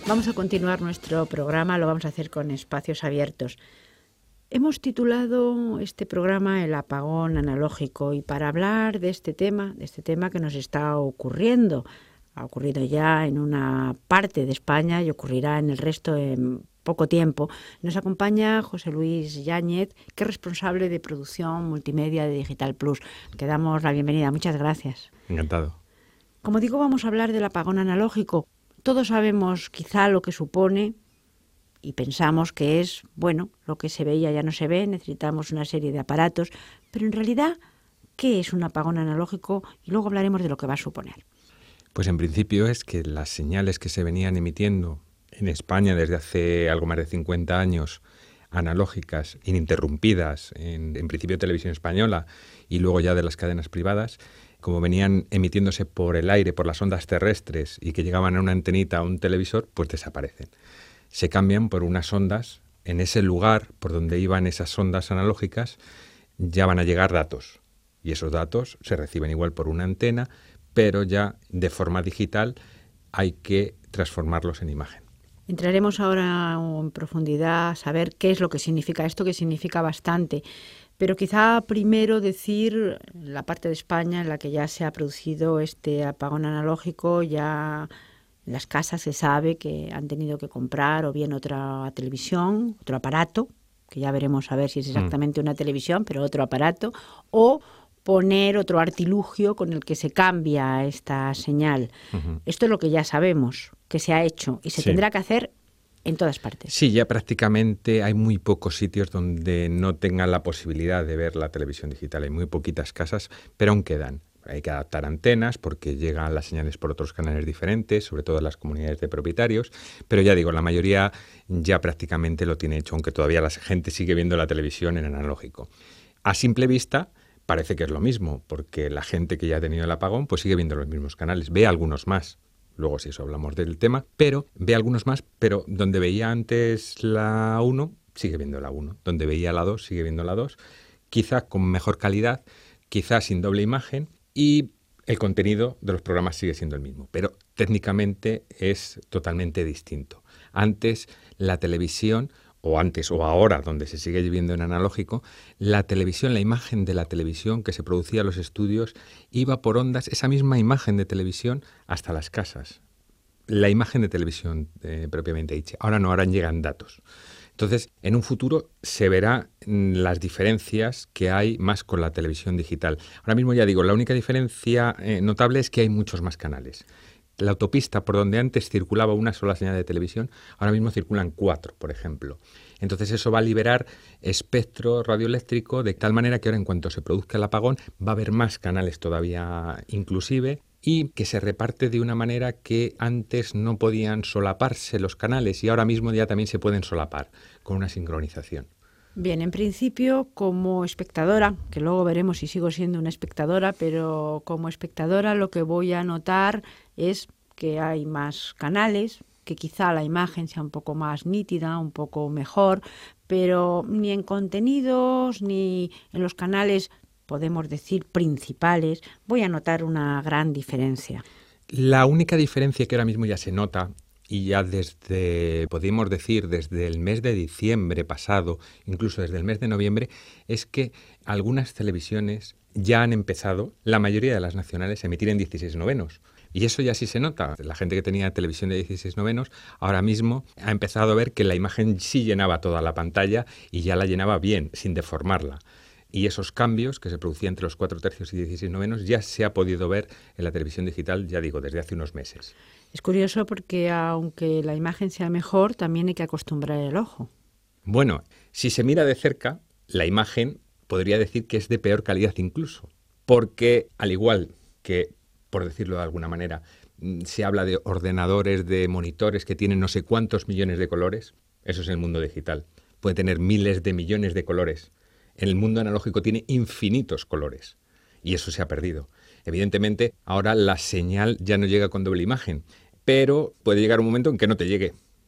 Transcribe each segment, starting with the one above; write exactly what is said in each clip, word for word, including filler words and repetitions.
Vamos a continuar nuestro programa, lo vamos a hacer con espacios abiertos. Hemos titulado este programa El apagón analógico, y para hablar de este tema, de este tema que nos está ocurriendo, ha ocurrido ya en una parte de España y ocurrirá en el resto en poco tiempo, nos acompaña José Luis Yáñez, que es responsable de producción multimedia de Digital Plus. Que damos la bienvenida. Muchas gracias. Encantado. Como digo, vamos a hablar del apagón analógico. Todos sabemos quizá lo que supone y pensamos que es, bueno, lo que se veía ya no se ve, necesitamos una serie de aparatos, pero en realidad, ¿qué es un apagón analógico? Y luego hablaremos de lo que va a suponer. Pues en principio es que las señales que se venían emitiendo en España desde hace algo más de cincuenta años, analógicas, ininterrumpidas, en, en principio Televisión Española y luego ya de las cadenas privadas, como venían emitiéndose por el aire, por las ondas terrestres y que llegaban a una antenita, a un televisor, pues desaparecen. Se cambian por unas ondas, en ese lugar por donde iban esas ondas analógicas ya van a llegar datos, y esos datos se reciben igual por una antena, pero ya de forma digital hay que transformarlos en imagen. Entraremos ahora en profundidad a saber qué es lo que significa esto, que significa bastante. Pero quizá primero decir la parte de España en la que ya se ha producido este apagón analógico. Ya en las casas se sabe que han tenido que comprar o bien otra televisión, otro aparato, que ya veremos a ver si es exactamente una televisión, pero otro aparato, o poner otro artilugio con el que se cambia esta señal. Uh-huh. Esto es lo que ya sabemos que se ha hecho y se sí. tendrá que hacer en todas partes. Sí, ya prácticamente hay muy pocos sitios donde no tengan la posibilidad de ver la televisión digital. Hay muy poquitas casas, pero aún quedan. Hay que adaptar antenas porque llegan las señales por otros canales diferentes, sobre todo en las comunidades de propietarios. Pero ya digo, la mayoría ya prácticamente lo tiene hecho, aunque todavía la gente sigue viendo la televisión en analógico. A simple vista parece que es lo mismo, porque la gente que ya ha tenido el apagón pues sigue viendo los mismos canales, ve algunos más. Luego si eso hablamos del tema, pero ve algunos más, pero donde veía antes la uno, sigue viendo la uno. Donde veía la dos, sigue viendo la dos. Quizá con mejor calidad, quizá sin doble imagen, y el contenido de los programas sigue siendo el mismo, pero técnicamente es totalmente distinto. Antes la televisión, o antes o ahora, donde se sigue viendo en analógico, la televisión, la imagen de la televisión que se producía en los estudios, iba por ondas, esa misma imagen de televisión, hasta las casas. La imagen de televisión eh, propiamente dicha. Ahora no, ahora llegan datos. Entonces, en un futuro se verá las diferencias que hay más con la televisión digital. Ahora mismo ya digo, la única diferencia eh, notable es que hay muchos más canales. La autopista por donde antes circulaba una sola señal de televisión, ahora mismo circulan cuatro, por ejemplo. Entonces eso va a liberar espectro radioeléctrico de tal manera que ahora en cuanto se produzca el apagón va a haber más canales todavía inclusive, y que se reparte de una manera que antes no podían solaparse los canales y ahora mismo ya también se pueden solapar con una sincronización. Bien, en principio, como espectadora, que luego veremos si sigo siendo una espectadora, pero como espectadora lo que voy a notar es que hay más canales, que quizá la imagen sea un poco más nítida, un poco mejor, pero ni en contenidos ni en los canales, podemos decir, principales, voy a notar una gran diferencia. La única diferencia que ahora mismo ya se nota, y ya desde, podemos decir, desde el mes de diciembre pasado, incluso desde el mes de noviembre, es que algunas televisiones ya han empezado, la mayoría de las nacionales, a emitir en dieciséis novenos. Y eso ya sí se nota. La gente que tenía televisión de dieciséis novenos ahora mismo ha empezado a ver que la imagen sí llenaba toda la pantalla y ya la llenaba bien, sin deformarla. Y esos cambios que se producían entre los cuatro tercios y dieciséis novenos ya se ha podido ver en la televisión digital, ya digo, desde hace unos meses. Es curioso porque aunque la imagen sea mejor, también hay que acostumbrar el ojo. Bueno, si se mira de cerca, la imagen podría decir que es de peor calidad incluso, porque al igual que, por decirlo de alguna manera, se habla de ordenadores, de monitores que tienen no sé cuántos millones de colores, eso es el mundo digital, puede tener miles de millones de colores. En el mundo analógico tiene infinitos colores y eso se ha perdido. Evidentemente, ahora la señal ya no llega con doble imagen, pero puede llegar un momento en que no te llegue.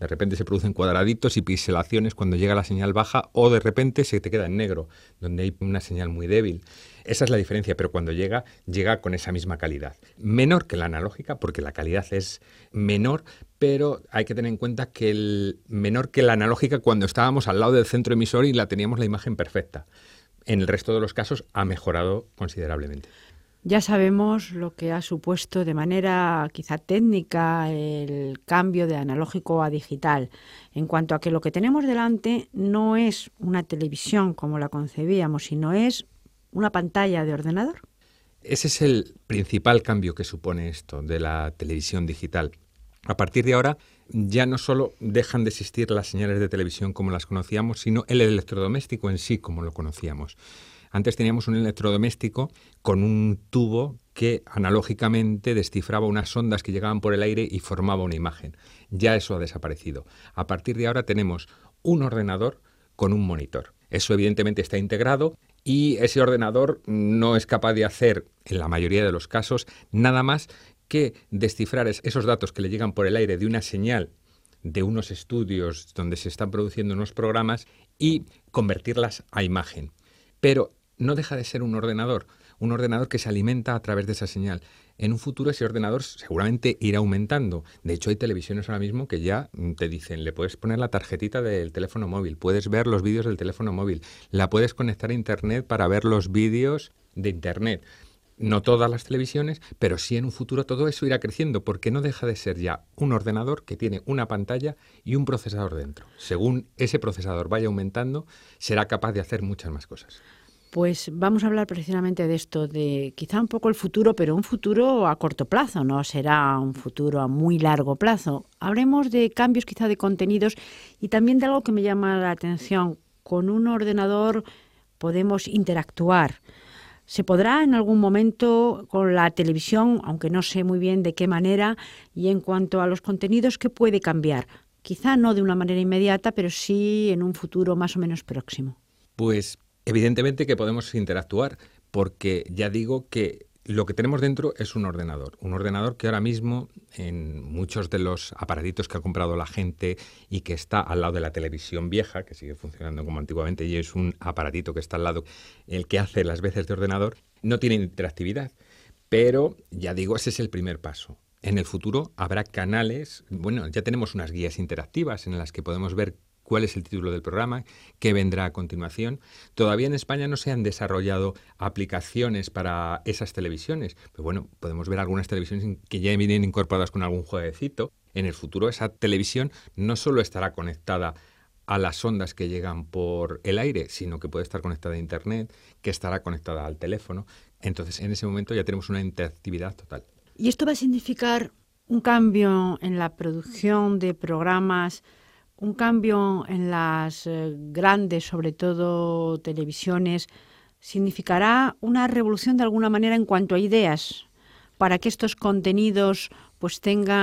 De repente se producen cuadraditos y pixelaciones cuando llega la señal baja, o de repente se te queda en negro, donde hay una señal muy débil. Esa es la diferencia, pero cuando llega, llega con esa misma calidad. Menor que la analógica, porque la calidad es menor, pero hay que tener en cuenta que el menor que la analógica cuando estábamos al lado del centro emisor y la teníamos la imagen perfecta. En el resto de los casos ha mejorado considerablemente. Ya sabemos lo que ha supuesto de manera quizá técnica el cambio de analógico a digital, en cuanto a que lo que tenemos delante no es una televisión como la concebíamos, sino es una pantalla de ordenador. Ese es el principal cambio que supone esto de la televisión digital. A partir de ahora ya no solo dejan de existir las señales de televisión como las conocíamos, sino el electrodoméstico en sí como lo conocíamos. Antes teníamos un electrodoméstico con un tubo que analógicamente descifraba unas ondas que llegaban por el aire y formaba una imagen. Ya eso ha desaparecido. A partir de ahora tenemos un ordenador con un monitor. Eso evidentemente está integrado y ese ordenador no es capaz de hacer, en la mayoría de los casos, nada más que descifrar esos datos que le llegan por el aire de una señal de unos estudios donde se están produciendo unos programas y convertirlas a imagen. Pero no deja de ser un ordenador, un ordenador que se alimenta a través de esa señal. En un futuro ese ordenador seguramente irá aumentando. De hecho, hay televisiones ahora mismo que ya te dicen, le puedes poner la tarjetita del teléfono móvil, puedes ver los vídeos del teléfono móvil, la puedes conectar a Internet para ver los vídeos de Internet. No todas las televisiones, pero sí en un futuro todo eso irá creciendo, porque no deja de ser ya un ordenador que tiene una pantalla y un procesador dentro. Según ese procesador vaya aumentando, será capaz de hacer muchas más cosas. Pues vamos a hablar precisamente de esto, de quizá un poco el futuro, pero un futuro a corto plazo, no será un futuro a muy largo plazo. Hablemos de cambios quizá de contenidos y también de algo que me llama la atención. Con un ordenador podemos interactuar. ¿Se podrá en algún momento con la televisión, aunque no sé muy bien de qué manera, y en cuanto a los contenidos, qué puede cambiar? Quizá no de una manera inmediata, pero sí en un futuro más o menos próximo. Pues evidentemente que podemos interactuar, porque ya digo que lo que tenemos dentro es un ordenador. Un ordenador que ahora mismo en muchos de los aparatitos que ha comprado la gente y que está al lado de la televisión vieja, que sigue funcionando como antiguamente y es un aparatito que está al lado, el que hace las veces de ordenador, no tiene interactividad. Pero ya digo, ese es el primer paso. En el futuro habrá canales, bueno, ya tenemos unas guías interactivas en las que podemos ver cuál es el título del programa, qué vendrá a continuación. Todavía en España no se han desarrollado aplicaciones para esas televisiones, pero bueno, podemos ver algunas televisiones que ya vienen incorporadas con algún jueguecito. En el futuro esa televisión no solo estará conectada a las ondas que llegan por el aire, sino que puede estar conectada a Internet, que estará conectada al teléfono. Entonces, en ese momento ya tenemos una interactividad total. ¿Y esto va a significar un cambio en la producción de programas, un cambio en las eh, grandes, sobre todo televisiones? ¿Significará una revolución de alguna manera en cuanto a ideas para que estos contenidos pues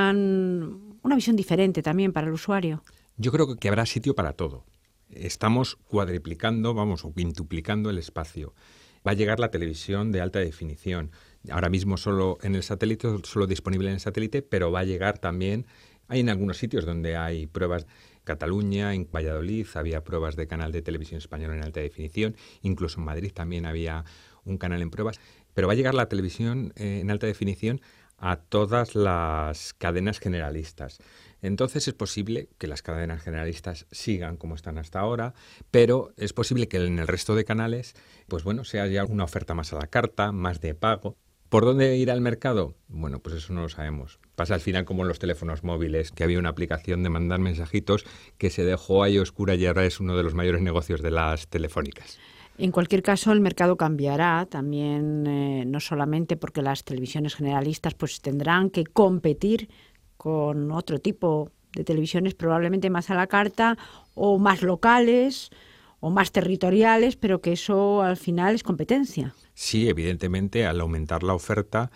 tengan una visión diferente también para el usuario? Yo creo que habrá sitio para todo. Estamos cuadriplicando, vamos, o quintuplicando el espacio. Va a llegar la televisión de alta definición. Ahora mismo solo en el satélite, solo disponible en el satélite, pero va a llegar también. Hay en algunos sitios donde hay pruebas. Cataluña, en Valladolid había pruebas de canal de televisión española en alta definición, incluso en Madrid también había un canal en pruebas, pero va a llegar la televisión eh, en alta definición a todas las cadenas generalistas. Entonces es posible que las cadenas generalistas sigan como están hasta ahora, pero es posible que en el resto de canales, pues bueno, sea ya una oferta más a la carta, más de pago. ¿Por dónde irá el mercado? Bueno, pues eso no lo sabemos. Pasa al final como en los teléfonos móviles, que había una aplicación de mandar mensajitos que se dejó ahí oscura y ahora es uno de los mayores negocios de las telefónicas. En cualquier caso, el mercado cambiará también, eh, no solamente porque las televisiones generalistas pues tendrán que competir con otro tipo de televisiones, probablemente más a la carta o más locales o más territoriales, pero que eso al final es competencia. Sí, evidentemente, al aumentar la oferta,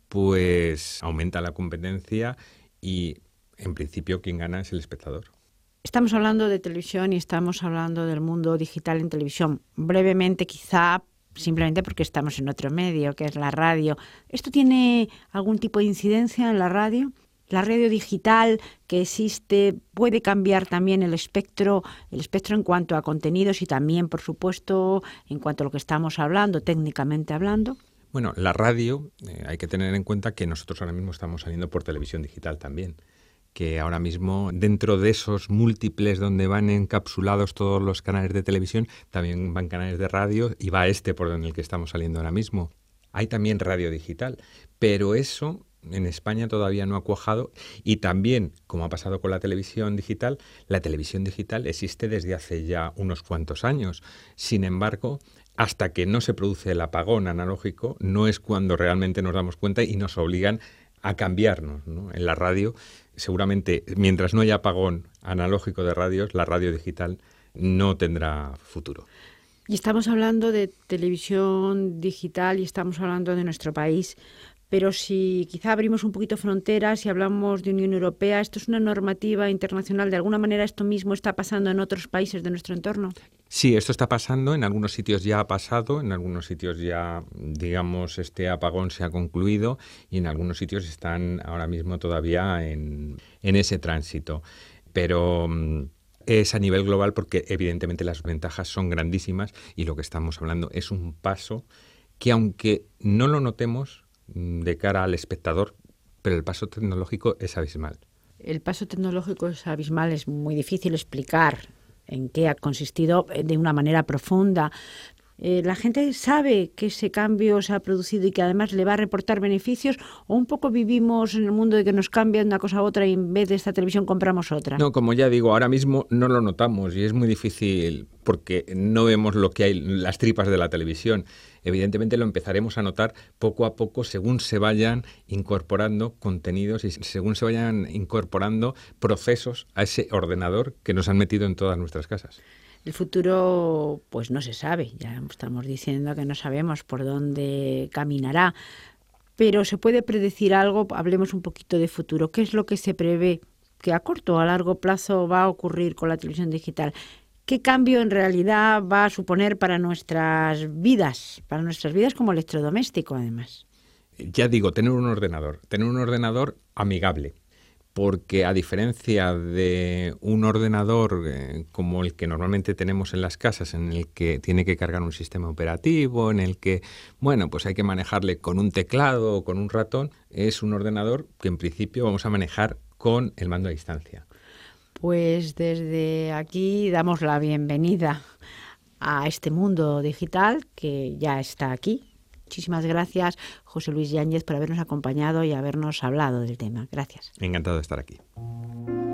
pues aumenta la competencia y, en principio, quien gana es el espectador. Estamos hablando de televisión y estamos hablando del mundo digital en televisión. Brevemente, quizá, simplemente porque estamos en otro medio, que es la radio. ¿Esto tiene algún tipo de incidencia en la radio? la radio digital que existe puede cambiar también el espectro, el espectro en cuanto a contenidos y también, por supuesto, en cuanto a lo que estamos hablando, técnicamente hablando. Bueno, la radio, eh, hay que tener en cuenta que nosotros ahora mismo estamos saliendo por televisión digital también, que ahora mismo dentro de esos múltiples donde van encapsulados todos los canales de televisión, también van canales de radio y va este por el que estamos saliendo ahora mismo. Hay también radio digital, pero eso en España todavía no ha cuajado y también, como ha pasado con la televisión digital, la televisión digital existe desde hace ya unos cuantos años. Sin embargo, hasta que no se produce el apagón analógico, no es cuando realmente nos damos cuenta y nos obligan a cambiarnos, ¿no? En la radio, seguramente, mientras no haya apagón analógico de radios, la radio digital no tendrá futuro. Y estamos hablando de televisión digital y estamos hablando de nuestro país, pero si quizá abrimos un poquito fronteras y hablamos de Unión Europea, ¿esto es una normativa internacional? ¿De alguna manera esto mismo está pasando en otros países de nuestro entorno? Sí, esto está pasando, en algunos sitios ya ha pasado, en algunos sitios ya, digamos, este apagón se ha concluido y en algunos sitios están ahora mismo todavía en, en ese tránsito. Pero mmm, es a nivel global porque evidentemente las ventajas son grandísimas y lo que estamos hablando es un paso que, aunque no lo notemos de cara al espectador, pero el paso tecnológico es abismal. El paso tecnológico es abismal, es muy difícil explicar en qué ha consistido de una manera profunda. Eh, ¿La gente sabe que ese cambio se ha producido y que además le va a reportar beneficios? ¿O un poco vivimos en el mundo de que nos cambian una cosa a otra y en vez de esta televisión compramos otra? No, como ya digo, ahora mismo no lo notamos y es muy difícil porque no vemos lo que hay, las tripas de la televisión. Evidentemente lo empezaremos a notar poco a poco según se vayan incorporando contenidos y según se vayan incorporando procesos a ese ordenador que nos han metido en todas nuestras casas. El futuro, pues no se sabe, ya estamos diciendo que no sabemos por dónde caminará, pero se puede predecir algo. Hablemos un poquito de futuro. ¿Qué es lo que se prevé que a corto o a largo plazo va a ocurrir con la televisión digital? ¿Qué cambio en realidad va a suponer para nuestras vidas, para nuestras vidas como electrodoméstico además? Ya digo, tener un ordenador, tener un ordenador amigable. Porque a diferencia de un ordenador eh, como el que normalmente tenemos en las casas, en el que tiene que cargar un sistema operativo, en el que, bueno, pues hay que manejarle con un teclado o con un ratón, es un ordenador que en principio vamos a manejar con el mando a distancia. Pues desde aquí damos la bienvenida a este mundo digital que ya está aquí. Muchísimas gracias, José Luis Yáñez, por habernos acompañado y habernos hablado del tema. Gracias. Encantado de estar aquí.